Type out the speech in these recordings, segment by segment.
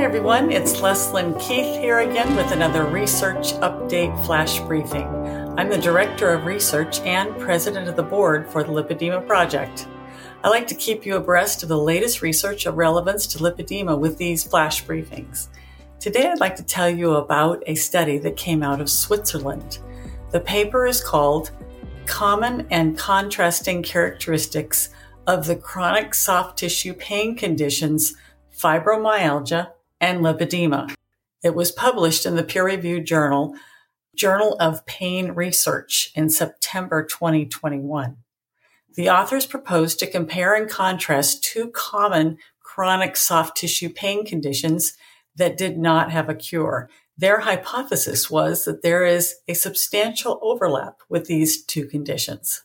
Hi everyone, it's Leslyn Keith here again with another Research Update Flash Briefing. I'm the Director of Research and President of the Board for the Lipedema Project. I like to keep you abreast of the latest research of relevance to lipedema with these flash briefings. Today I'd like to tell you about a study that came out of Switzerland. The paper is called Common and Contrasting Characteristics of the Chronic Soft Tissue Pain Conditions Fibromyalgia and Lipedema. It was published in the peer-reviewed Journal of Pain Research in September 2021. The authors proposed to compare and contrast two common chronic soft tissue pain conditions that did not have a cure. Their hypothesis was that there is a substantial overlap with these two conditions.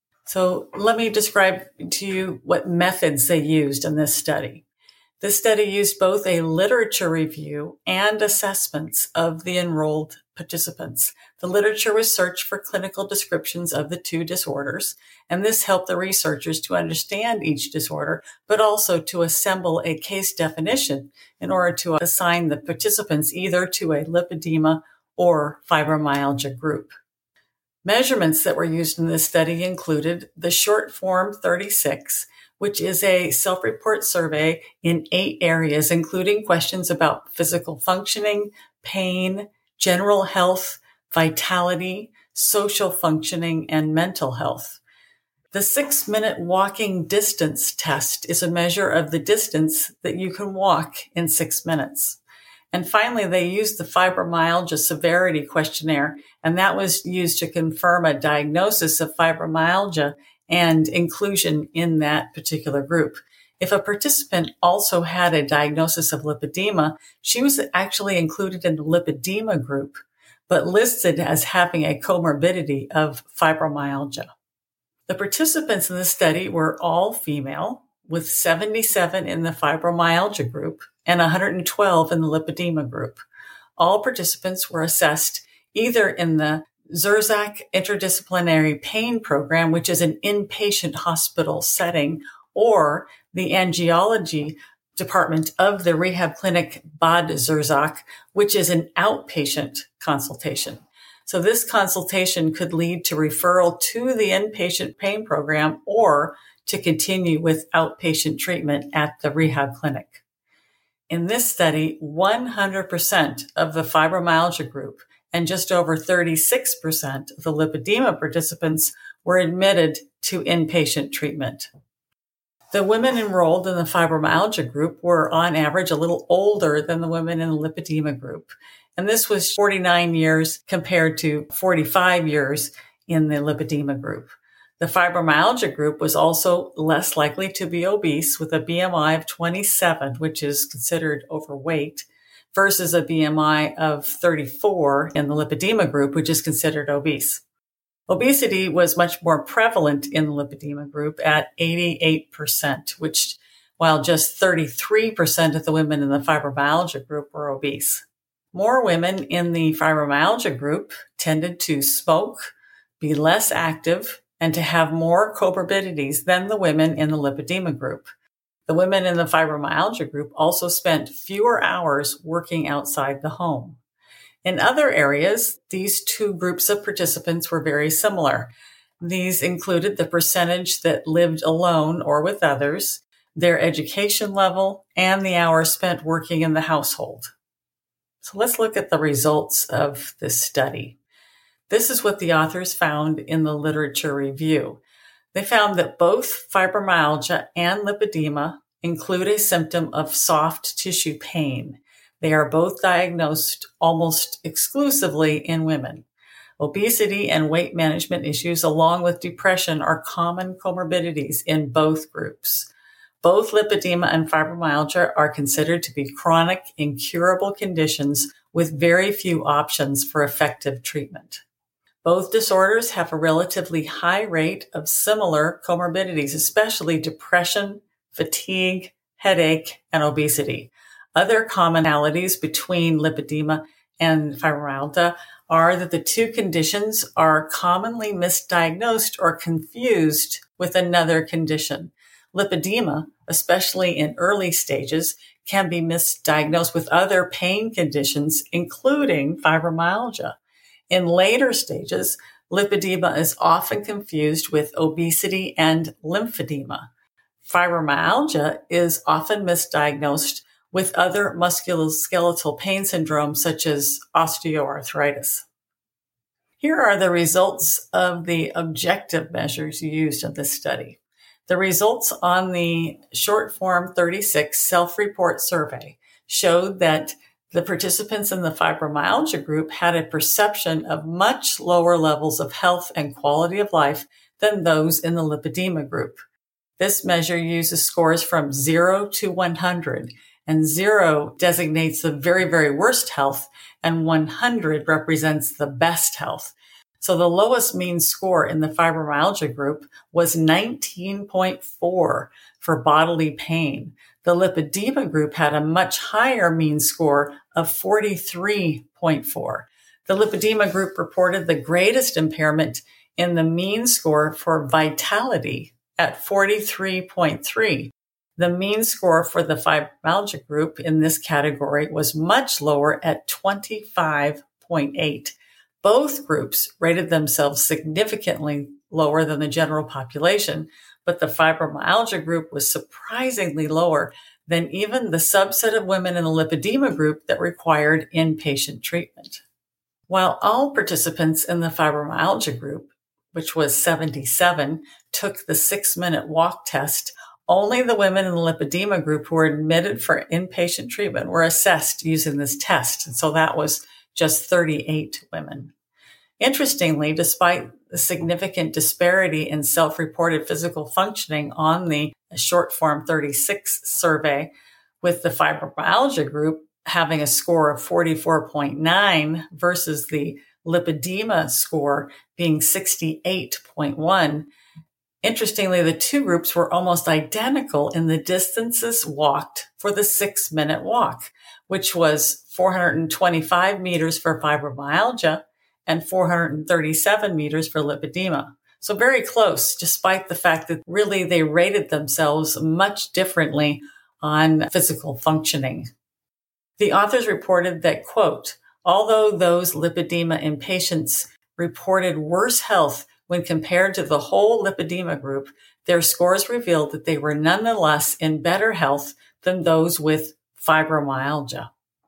So let me describe to you what methods they used in this study. This study used both a literature review and assessments of the enrolled participants. The literature was searched for clinical descriptions of the two disorders, and this helped the researchers to understand each disorder, but also to assemble a case definition in order to assign the participants either to a lipedema or fibromyalgia group. Measurements that were used in this study included the short form 36, which is a self-report survey in 8 areas, including questions about physical functioning, pain, general health, vitality, social functioning, and mental health. The 6-minute walking distance test is a measure of the distance that you can walk in 6 minutes. And finally, they used the fibromyalgia severity questionnaire, and that was used to confirm a diagnosis of fibromyalgia and inclusion in that particular group. If a participant also had a diagnosis of lipedema, she was actually included in the lipedema group, but listed as having a comorbidity of fibromyalgia. The participants in the study were all female, with 77 in the fibromyalgia group and 112 in the lipedema group. All participants were assessed either in the Zurzach Interdisciplinary Pain Program, which is an inpatient hospital setting, or the angiology department of the rehab clinic Bad Zurzach, which is an outpatient consultation. So this consultation could lead to referral to the inpatient pain program or to continue with outpatient treatment at the rehab clinic. In this study, 100% of the fibromyalgia group and just over 36% of the lipedema participants were admitted to inpatient treatment. The women enrolled in the fibromyalgia group were on average a little older than the women in the lipedema group. And this was 49 years compared to 45 years in the lipedema group. The fibromyalgia group was also less likely to be obese with a BMI of 27, which is considered overweight, versus a BMI of 34 in the lipedema group, which is considered obese. Obesity was much more prevalent in the lipedema group at 88%, which while just 33% of the women in the fibromyalgia group were obese. More women in the fibromyalgia group tended to smoke, be less active, and to have more comorbidities than the women in the lipedema group. The women in the fibromyalgia group also spent fewer hours working outside the home. In other areas, these two groups of participants were very similar. These included the percentage that lived alone or with others, their education level, and the hours spent working in the household. So let's look at the results of this study. This is what the authors found in the literature review. They found that both fibromyalgia and lipedema include a symptom of soft tissue pain. They are both diagnosed almost exclusively in women. Obesity and weight management issues, along with depression, are common comorbidities in both groups. Both lipedema and fibromyalgia are considered to be chronic, incurable conditions with very few options for effective treatment. Both disorders have a relatively high rate of similar comorbidities, especially depression, fatigue, headache, and obesity. Other commonalities between lipedema and fibromyalgia are that the two conditions are commonly misdiagnosed or confused with another condition. Lipedema especially in early stages, can be misdiagnosed with other pain conditions, including fibromyalgia. In later stages, lipedema is often confused with obesity and lymphedema. Fibromyalgia is often misdiagnosed with other musculoskeletal pain syndromes such as osteoarthritis. Here are the results of the objective measures used in this study. The results on the short form 36 self-report survey showed that the participants in the fibromyalgia group had a perception of much lower levels of health and quality of life than those in the lipedema group. This measure uses scores from 0 to 100, and 0 designates the very, very worst health, and 100 represents the best health. So the lowest mean score in the fibromyalgia group was 19.4 for bodily pain. The lipedema group had a much higher mean score of 43.4. The lipedema group reported the greatest impairment in the mean score for vitality at 43.3. The mean score for the fibromyalgia group in this category was much lower at 25.8. Both groups rated themselves significantly lower than the general population, but the fibromyalgia group was surprisingly lower than even the subset of women in the lipedema group that required inpatient treatment. While all participants in the fibromyalgia group, which was 77, took the 6-minute walk test, only the women in the lipedema group who were admitted for inpatient treatment were assessed using this test. And so that was just 38 women. Interestingly, despite the significant disparity in self-reported physical functioning on the short form 36 survey, with the fibromyalgia group having a score of 44.9 versus the lipedema score being 68.1, interestingly, the two groups were almost identical in the distances walked for the 6-minute walk, which was 425 meters for fibromyalgia and 437 meters for lipedema. So very close, despite the fact that really they rated themselves much differently on physical functioning. The authors reported that, quote, although those lipedema in patients reported worse health when compared to the whole lipedema group, their scores revealed that they were nonetheless in better health than those with fibromyalgia.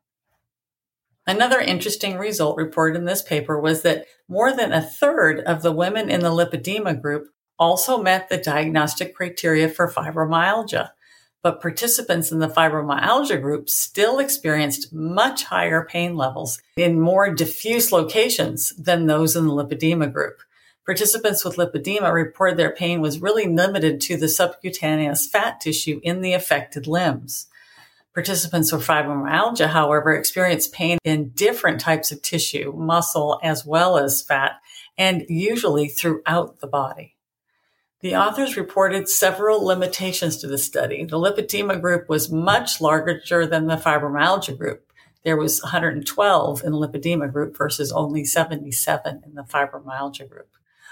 Another interesting result reported in this paper was that more than a third of the women in the lipedema group also met the diagnostic criteria for fibromyalgia, but participants in the fibromyalgia group still experienced much higher pain levels in more diffuse locations than those in the lipedema group. Participants with lipedema reported their pain was really limited to the subcutaneous fat tissue in the affected limbs. Participants with fibromyalgia, however, experienced pain in different types of tissue, muscle as well as fat, and usually throughout the body. The authors reported several limitations to the study. The lipedema group was much larger than the fibromyalgia group. There was 112 in the lipedema group versus only 77 in the fibromyalgia group.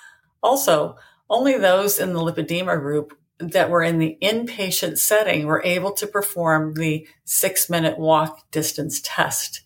Also, only those in the lipedema group that were in the inpatient setting were able to perform the 6-minute walk distance test.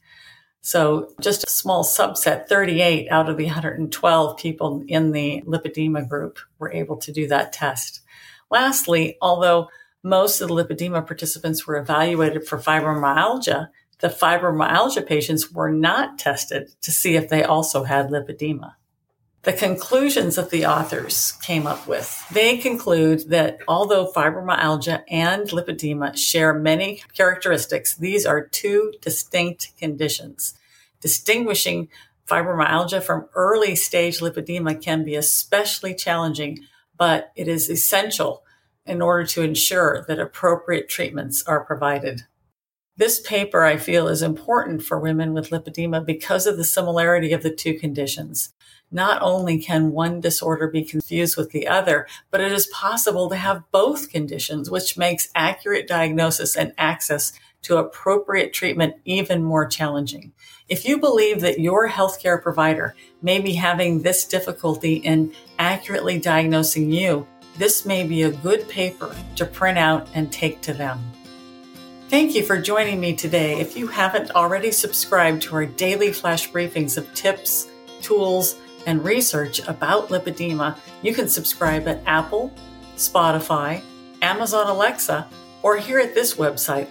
So just a small subset, 38 out of the 112 people in the lipedema group were able to do that test. Lastly, although most of the lipedema participants were evaluated for fibromyalgia, the fibromyalgia patients were not tested to see if they also had lipedema. The conclusions that the authors came up with, they conclude that although fibromyalgia and lipedema share many characteristics, these are two distinct conditions. Distinguishing fibromyalgia from early stage lipedema can be especially challenging, but it is essential in order to ensure that appropriate treatments are provided. This paper, I feel, is important for women with lipedema because of the similarity of the two conditions. Not only can one disorder be confused with the other, but it is possible to have both conditions, which makes accurate diagnosis and access to appropriate treatment even more challenging. If you believe that your healthcare provider may be having this difficulty in accurately diagnosing you, this may be a good paper to print out and take to them. Thank you for joining me today. If you haven't already subscribed to our daily flash briefings of tips, tools, and research about lipedema, you can subscribe at Apple, Spotify, Amazon Alexa, or here at this website,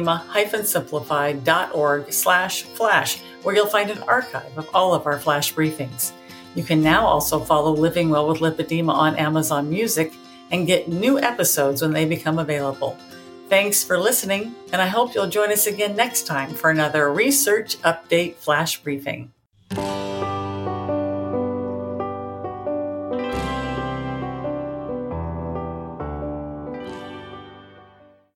lipedema-simplified.org/flash, where you'll find an archive of all of our flash briefings. You can now also follow Living Well with Lipedema on Amazon Music and get new episodes when they become available. Thanks for listening, and I hope you'll join us again next time for another Research Update Flash Briefing.